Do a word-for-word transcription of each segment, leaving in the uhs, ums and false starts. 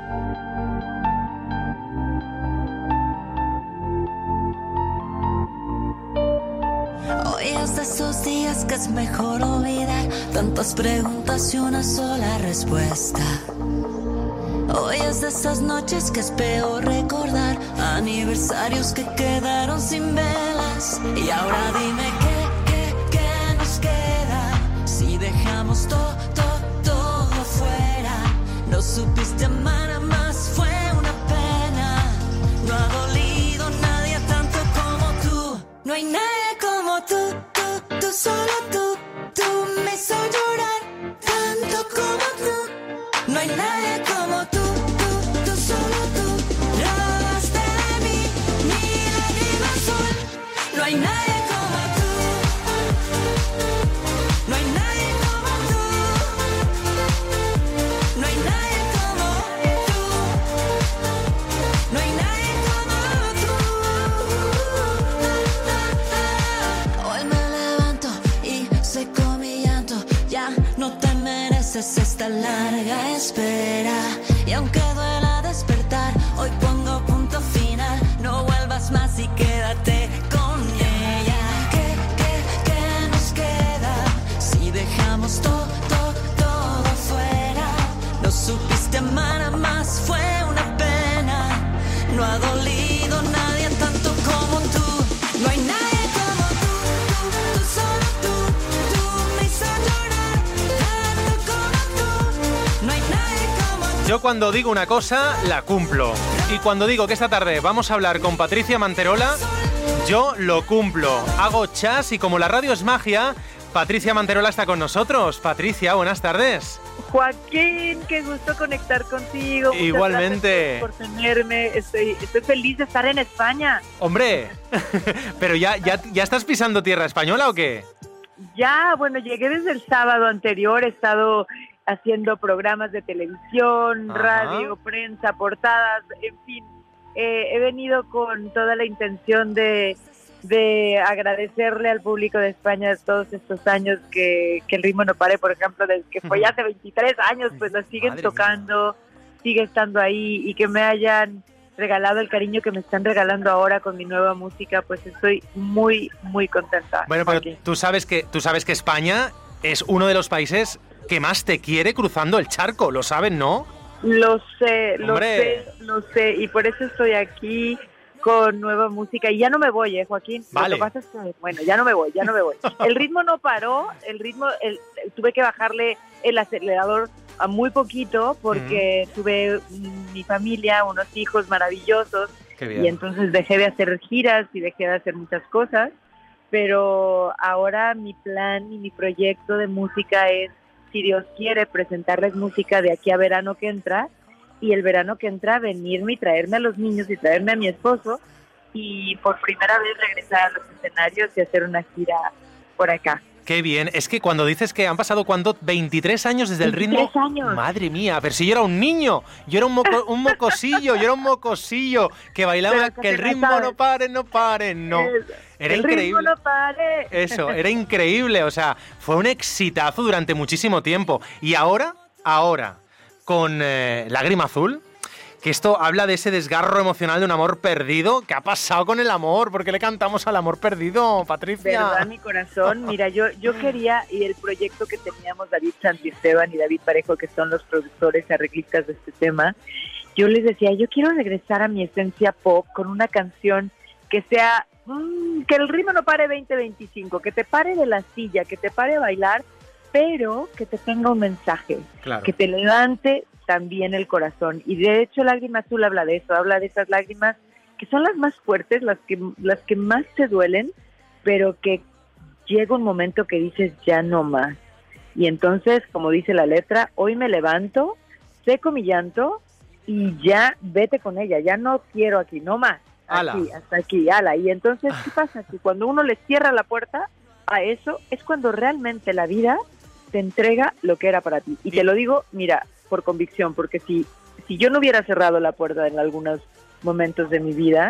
Hoy es de esos días que es mejor olvidar tantas preguntas y una sola respuesta. Hoy es de esas noches que es peor recordar aniversarios que quedaron sin velas. Y ahora dime qué, qué, qué nos queda si dejamos todo, todo, todo fuera. No supiste amar a más, fue una pena. No ha dolido nadie tanto como tú. No hay nadie como tú, tú, tú, solo tú. Tú me hizo llorar tanto como tú. No hay nadie como tú. No hay nadie como tú, no hay nadie como tú, no hay nadie como tú, no hay nadie como tú. Hoy me levanto y seco mi llanto, ya no te mereces esta larga espera. Y aunque duela despertar, hoy pongo punto final, no vuelvas más y quédate con todo, todo, todo fuera. No supiste amar a más, fue una pena. No ha dolido nadie tanto como tú. No hay nadie como tú, tú, tú, solo tú. Tú me hizo llorar tanto como tú. No hay nadie como tú. Yo cuando digo una cosa, la cumplo. Y cuando digo que esta tarde vamos a hablar con Patricia Manterola, yo lo cumplo. Hago chas y como la radio es magia, Patricia Manterola está con nosotros. Patricia, buenas tardes. Joaquín, qué gusto conectar contigo. Muchas Igualmente. Por tenerme. Estoy, estoy feliz de estar en España. Hombre, pero ya, ya, ¿ya estás pisando tierra española o qué? Ya, bueno, llegué desde el sábado anterior. He estado haciendo programas de televisión, Ajá. radio, prensa, portadas, en fin. Eh, he venido con toda la intención de... de agradecerle al público de España todos estos años que, que el ritmo no pare, por ejemplo, desde que fue ya hace veintitrés años, pues lo siguen Madre tocando, mía. Sigue estando ahí, y que me hayan regalado el cariño que me están regalando ahora con mi nueva música, pues estoy muy, muy contenta. Bueno, pero tú sabes que tú sabes que España es uno de los países que más te quiere cruzando el charco, lo saben, ¿no? Lo sé, lo Hombre. sé, lo sé, y por eso estoy aquí con nueva música, y ya no me voy, ¿eh, Joaquín? Vale. Lo que pasa es que, bueno, ya no me voy, ya no me voy. El ritmo no paró, el ritmo, el, tuve que bajarle el acelerador a muy poquito, porque mm. tuve mi familia, unos hijos maravillosos, Qué bien. Y entonces dejé de hacer giras y dejé de hacer muchas cosas, pero ahora mi plan y mi proyecto de música es, si Dios quiere, presentarles música de aquí a verano que entra, y el verano que entra venirme y traerme a los niños y traerme a mi esposo y por primera vez regresar a los escenarios y hacer una gira por acá. Qué bien, es que cuando dices que han pasado, ¿cuánto? veintitrés años desde el ritmo. veintitrés años. Madre mía, pero si yo era un niño, yo era un, moco, un mocosillo, yo era un mocosillo que bailaba que, que el ritmo sabes. no pare, no pare, no. Eso. Era el increíble. ritmo no pare. Eso, era increíble, o sea, fue un exitazo durante muchísimo tiempo. Y ahora, ahora, con eh, Lágrima Azul, que esto habla de ese desgarro emocional de un amor perdido. ¿Qué ha pasado con el amor? ¿Por qué le cantamos al amor perdido, Patricia? Verdad, mi corazón. Mira, yo yo quería, y el proyecto que teníamos David Santisteban y David Parejo, que son los productores arreglistas de este tema, yo les decía, yo quiero regresar a mi esencia pop con una canción que sea, mmm, que el ritmo no pare veinte veinticinco, que te pare de la silla, que te pare a bailar, pero que te tenga un mensaje, claro. Que te levante también el corazón. Y de hecho Lágrima Azul habla de eso, habla de esas lágrimas que son las más fuertes, las que las que más te duelen, pero que llega un momento que dices ya no más. Y entonces, como dice la letra, hoy me levanto, seco mi llanto y ya vete con ella, ya no quiero aquí, no más. Ala. Aquí, hasta aquí, ala. Y entonces, ¿qué pasa? Que cuando uno le cierra la puerta a eso, es cuando realmente la vida te entrega lo que era para ti. Y te lo digo, mira, por convicción, porque si, si yo no hubiera cerrado la puerta en algunos momentos de mi vida,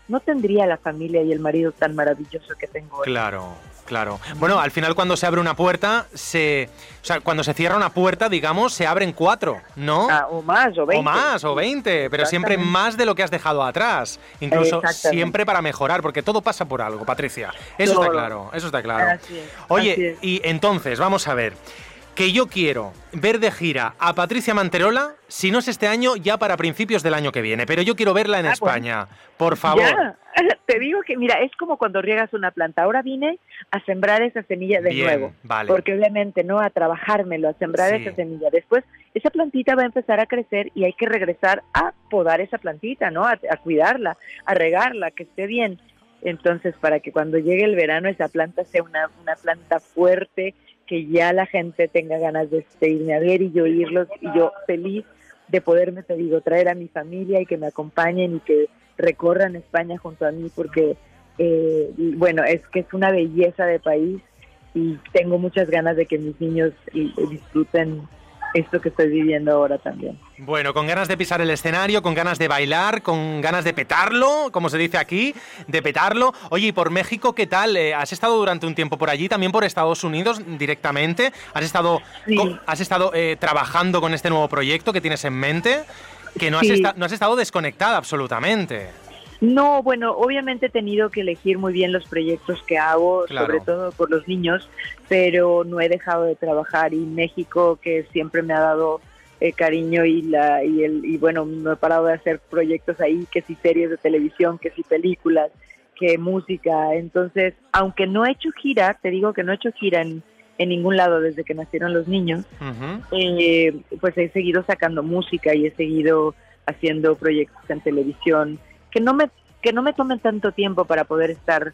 no tendría la familia y el marido tan maravilloso que tengo hoy. Claro, claro. Bueno, al final cuando se abre una puerta, se, o sea, cuando se cierra una puerta, digamos, se abren cuatro, ¿no? Ah, o más, o veinte. O más, o veinte, pero siempre más de lo que has dejado atrás. Incluso siempre para mejorar, porque todo pasa por algo, Patricia. Eso todo. Está claro, eso está claro. Así es, Oye, así es. Y entonces, vamos a ver, que yo quiero ver de gira a Patricia Manterola, si no es este año, ya para principios del año que viene, pero yo quiero verla en ah, España, bueno. Por favor. Ya. Te digo que, mira, es como cuando riegas una planta. Ahora vine a sembrar esa semilla de Bien, nuevo. Vale. Porque obviamente, ¿no? A trabajármelo, a sembrar sí. esa semilla. Después, esa plantita va a empezar a crecer y hay que regresar a podar esa plantita, ¿no? A, a cuidarla, a regarla, que esté bien. Entonces, para que cuando llegue el verano esa planta sea una, una planta fuerte, que ya la gente tenga ganas de, de irme a ver y yo oírlos, y yo feliz de poderme, te digo, traer a mi familia y que me acompañen y que recorran España junto a mí, porque, eh, bueno, es que es una belleza de país y tengo muchas ganas de que mis niños y, y disfruten esto que estoy viviendo ahora también. Bueno, con ganas de pisar el escenario, con ganas de bailar, con ganas de petarlo, como se dice aquí, de petarlo. Oye, ¿y por México qué tal? Eh, ¿Has estado durante un tiempo por allí, también por Estados Unidos directamente? ¿Has estado, sí. con, has estado eh, trabajando con este nuevo proyecto que tienes en mente? Que no has, sí. esta, no has estado desconectada absolutamente. No, bueno, obviamente he tenido que elegir muy bien los proyectos que hago, claro. sobre todo por los niños, pero no he dejado de trabajar, y México, que siempre me ha dado eh, cariño y la y el y bueno, no he parado de hacer proyectos ahí, que si series de televisión, que si películas, que música. Entonces, aunque no he hecho gira, te digo que no he hecho gira en, en ningún lado desde que nacieron los niños, uh-huh. eh, pues he seguido sacando música y he seguido haciendo proyectos en televisión que no me que no me tomen tanto tiempo para poder estar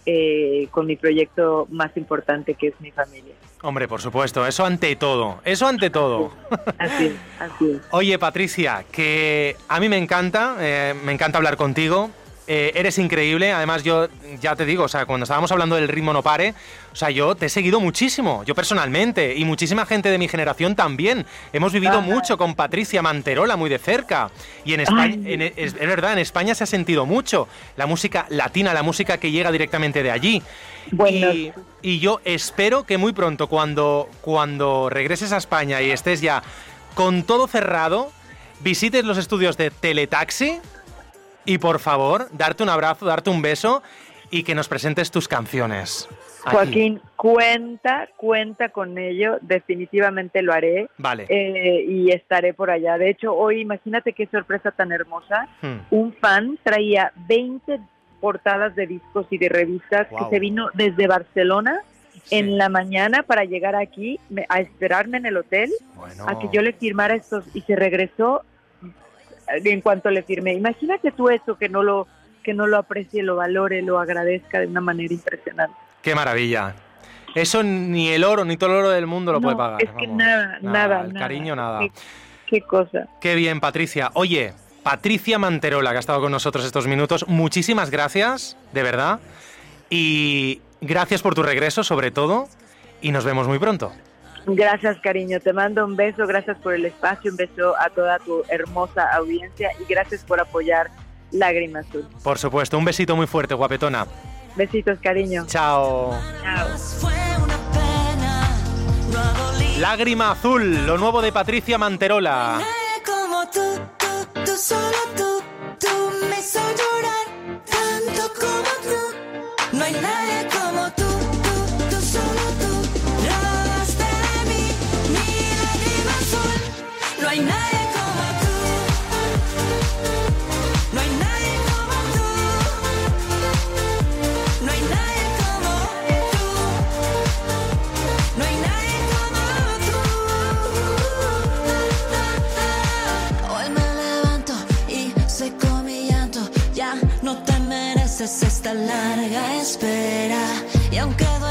eh, con mi proyecto más importante, que es mi familia. Hombre, por supuesto, eso ante todo, eso ante todo. Así es, así es. Oye, Patricia, que a mí me encanta, eh, me encanta hablar contigo. Eh, eres increíble, además yo ya te digo, o sea, cuando estábamos hablando del Ritmo No Pare, o sea, yo te he seguido muchísimo, yo personalmente, y muchísima gente de mi generación también. Hemos vivido Ajá. mucho con Patricia Manterola muy de cerca, y en España, en, es, es verdad, en España se ha sentido mucho la música latina, la música que llega directamente de allí. Bueno. Y, y yo espero que muy pronto, cuando, cuando regreses a España y estés ya con todo cerrado, visites los estudios de Teletaxi. Y por favor, darte un abrazo, darte un beso y que nos presentes tus canciones. Aquí. Joaquín, cuenta, cuenta con ello, definitivamente lo haré. Vale. Eh, y estaré por allá. De hecho, hoy, imagínate qué sorpresa tan hermosa. Hmm. Un fan traía veinte portadas de discos y de revistas wow. que se vino desde Barcelona sí. en la mañana para llegar aquí a esperarme en el hotel, bueno. a que yo le firmara estos, y se regresó en cuanto le firmé. Imagínate tú eso, que no lo que no lo aprecie, lo valore, lo agradezca de una manera impresionante. ¡Qué maravilla! Eso ni el oro, ni todo el oro del mundo lo no, puede pagar. Es que Vamos. nada, nada, nada. El nada. cariño, nada. Qué, qué cosa. Qué bien, Patricia. Oye, Patricia Manterola, que ha estado con nosotros estos minutos, muchísimas gracias, de verdad. Y gracias por tu regreso, sobre todo. Y nos vemos muy pronto. Gracias, cariño. Te mando un beso. Gracias por el espacio. Un beso a toda tu hermosa audiencia. Y gracias por apoyar Lágrima Azul. Por supuesto. Un besito muy fuerte, guapetona. Besitos, cariño. Chao. Chao. Lágrima Azul, lo nuevo de Patricia Manterola. Como tú, tú, tú, solo tú, tú me hizo llorar tanto como tú. No hay nadie como tú, tú, tú, solo tú. Robaste de mí, mi lágrima azul. No hay nadie como tú. No hay nadie como tú. No hay nadie como tú. No hay nadie como tú. Hoy me levanto y seco mi llanto. Ya no te mereces esta larga espera. Y aunque